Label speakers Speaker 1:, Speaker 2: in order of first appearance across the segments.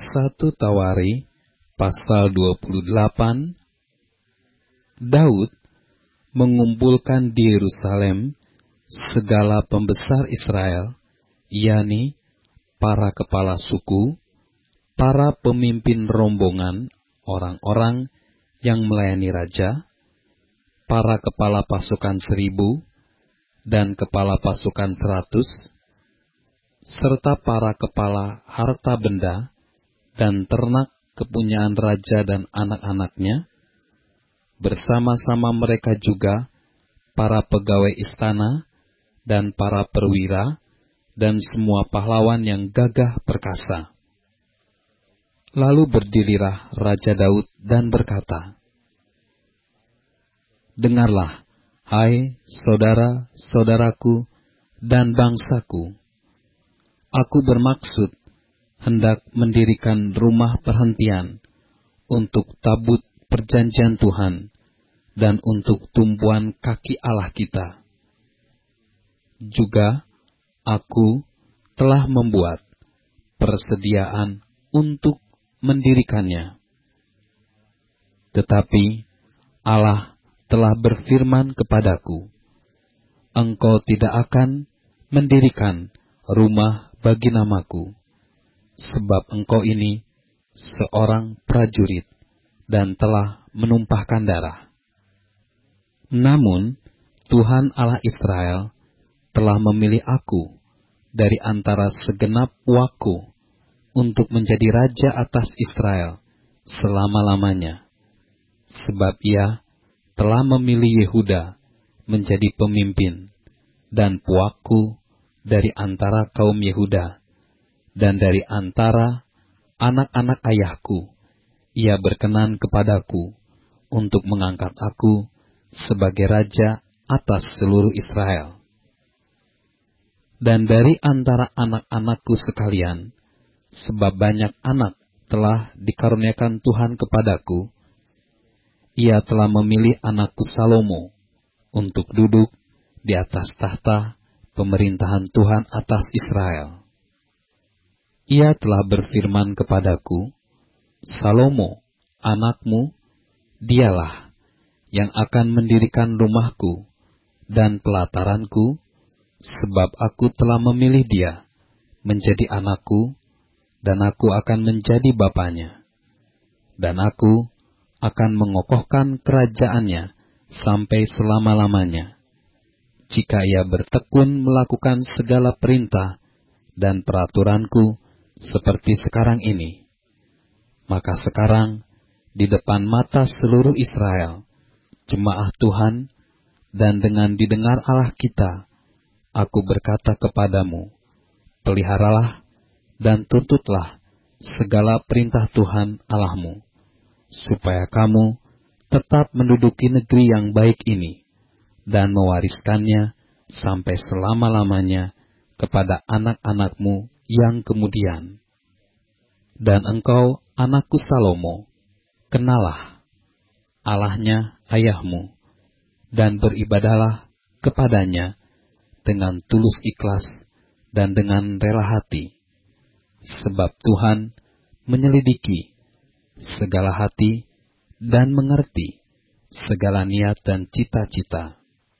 Speaker 1: 1 Tawari pasal 28. Daud mengumpulkan di Yerusalem segala pembesar Israel, yakni para kepala suku, para pemimpin rombongan, orang-orang yang melayani raja, para kepala pasukan 1,000 dan kepala pasukan 100, serta para kepala harta benda dan ternak kepunyaan raja dan anak-anaknya. Bersama-sama mereka juga para pegawai istana dan para perwira dan semua pahlawan yang gagah perkasa. Lalu berdirilah Raja Daud dan berkata, "Dengarlah, hai saudara-saudaraku dan bangsaku, aku bermaksud hendak mendirikan rumah perhentian untuk tabut perjanjian Tuhan dan untuk tumpuan kaki Allah kita. Juga aku telah membuat persediaan untuk mendirikannya. Tetapi Allah telah berfirman kepadaku, engkau tidak akan mendirikan rumah bagi namaku, sebab engkau ini seorang prajurit dan telah menumpahkan darah. Namun Tuhan Allah Israel telah memilih aku dari antara segenap wakku untuk menjadi raja atas Israel selama-lamanya, sebab Ia telah memilih Yehuda menjadi pemimpin dan puakku dari antara kaum Yehuda, dan dari antara anak-anak ayahku, Ia berkenan kepadaku untuk mengangkat aku sebagai raja atas seluruh Israel. Dan dari antara anak-anakku sekalian, sebab banyak anak telah dikaruniakan Tuhan kepadaku, Ia telah memilih anakku Salomo untuk duduk di atas tahta pemerintahan Tuhan atas Israel. Ia telah berfirman kepadaku, Salomo, anakmu, dialah yang akan mendirikan rumahku dan pelataranku, sebab aku telah memilih dia menjadi anakku, dan aku akan menjadi bapanya. Dan aku akan mengokohkan kerajaannya sampai selama-lamanya, jika ia bertekun melakukan segala perintah dan peraturanku seperti sekarang ini. Maka sekarang, di depan mata seluruh Israel, jemaah Tuhan, dan dengan didengar Allah kita, aku berkata kepadamu, peliharalah dan tuntutlah segala perintah Tuhan Allahmu, supaya kamu tetap menduduki negeri yang baik ini, dan mewariskannya sampai selama-lamanya kepada anak-anakmu yang kemudian. Dan engkau, anakku Salomo, kenalah Allahnya ayahmu, dan beribadahlah kepadanya dengan tulus ikhlas dan dengan rela hati, sebab Tuhan menyelidiki segala hati dan mengerti segala niat dan cita-cita.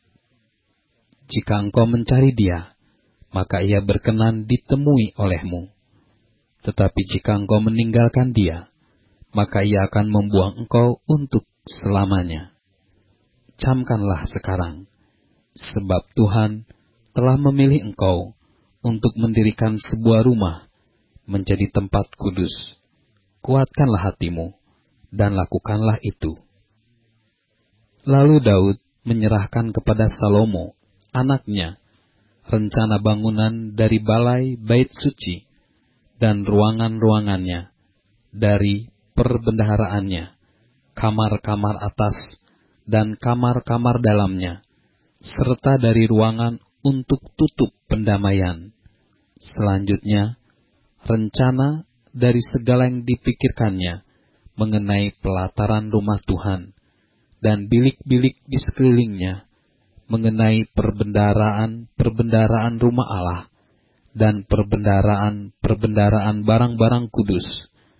Speaker 1: Jika engkau mencari Dia, maka Ia berkenan ditemui olehmu. Tetapi jika engkau meninggalkan Dia, maka Ia akan membuang engkau untuk selamanya. Camkanlah sekarang, sebab Tuhan telah memilih engkau untuk mendirikan sebuah rumah menjadi tempat kudus. Kuatkanlah hatimu, dan lakukanlah itu." Lalu Daud menyerahkan kepada Salomo, anaknya, rencana bangunan dari balai bait suci dan ruangan-ruangannya, dari perbendaharaannya, kamar-kamar atas dan kamar-kamar dalamnya, serta dari ruangan untuk tutup pendamaian. Selanjutnya, rencana dari segala yang dipikirkannya mengenai pelataran rumah Tuhan dan bilik-bilik di sekelilingnya, mengenai perbendaharaan rumah Allah dan perbendaharaan barang-barang kudus,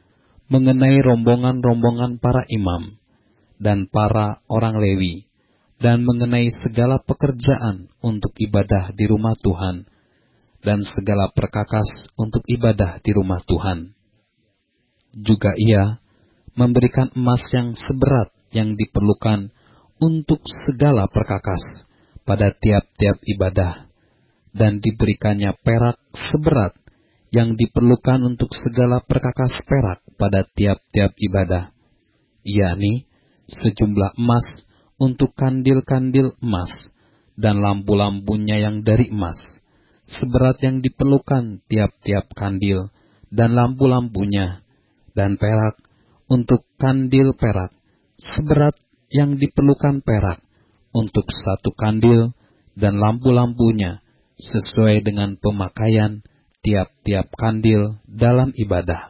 Speaker 1: mengenai rombongan-rombongan para imam dan para orang Lewi, dan mengenai segala pekerjaan untuk ibadah di rumah Tuhan, dan segala perkakas untuk ibadah di rumah Tuhan. Juga ia memberikan emas yang seberat yang diperlukan untuk segala perkakas pada tiap-tiap ibadah, dan diberikannya perak seberat yang diperlukan untuk segala perkakas perak pada tiap-tiap ibadah, yakni sejumlah emas untuk kandil-kandil emas, dan lampu-lampunya yang dari emas, seberat yang diperlukan tiap-tiap kandil, dan lampu-lampunya, dan perak untuk kandil perak, seberat yang diperlukan perak untuk satu kandil, dan lampu-lampunya, sesuai dengan pemakaian tiap-tiap kandil dalam ibadah.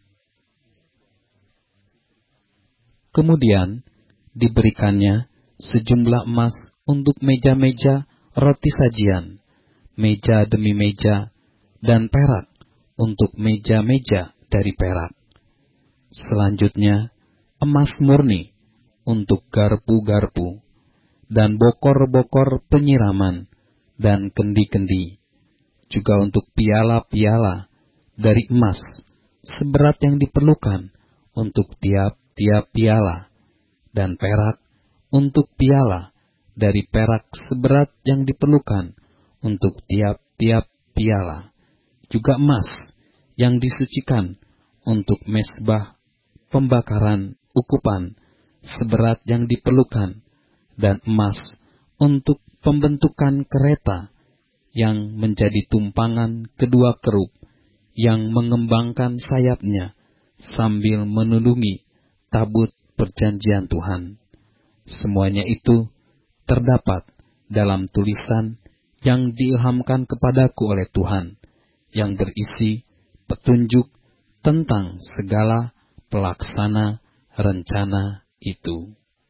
Speaker 1: Kemudian diberikannya sejumlah emas untuk meja-meja roti sajian, meja demi meja, dan perak untuk meja-meja dari perak. Selanjutnya, emas murni untuk garpu-garpu, dan bokor-bokor penyiraman, dan kendi-kendi, juga untuk piala-piala dari emas, seberat yang diperlukan untuk tiap-tiap piala, dan perak untuk piala dari perak seberat yang diperlukan untuk tiap-tiap piala, juga emas yang disucikan untuk mezbah pembakaran ukupan seberat yang diperlukan, dan emas untuk pembentukan kereta yang menjadi tumpangan kedua kerub yang mengembangkan sayapnya sambil menudungi tabut perjanjian Tuhan. Semuanya itu terdapat dalam tulisan yang diilhamkan kepadaku oleh Tuhan, yang berisi petunjuk tentang segala pelaksana rencana itu.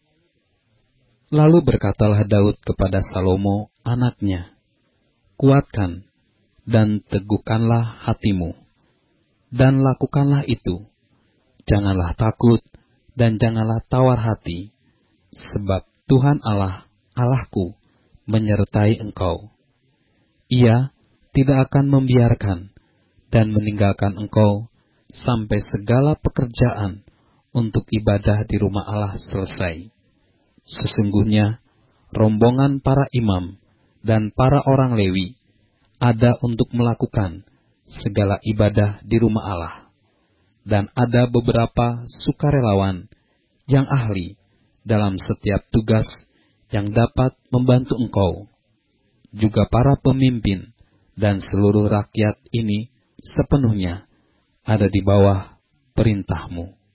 Speaker 1: Lalu berkatalah Daud kepada Salomo anaknya, "Kuatkan dan teguhkanlah hatimu, dan lakukanlah itu. Janganlah takut dan janganlah tawar hati, sebab Tuhan Allah, Allahku, menyertai engkau. Ia tidak akan membiarkan dan meninggalkan engkau sampai segala pekerjaan untuk ibadah di rumah Allah selesai. Sesungguhnya rombongan para imam dan para orang Lewi ada untuk melakukan segala ibadah di rumah Allah, dan ada beberapa sukarelawan yang ahli dalam setiap tugas yang dapat membantu engkau. Juga para pemimpin dan seluruh rakyat ini sepenuhnya ada di bawah perintahmu."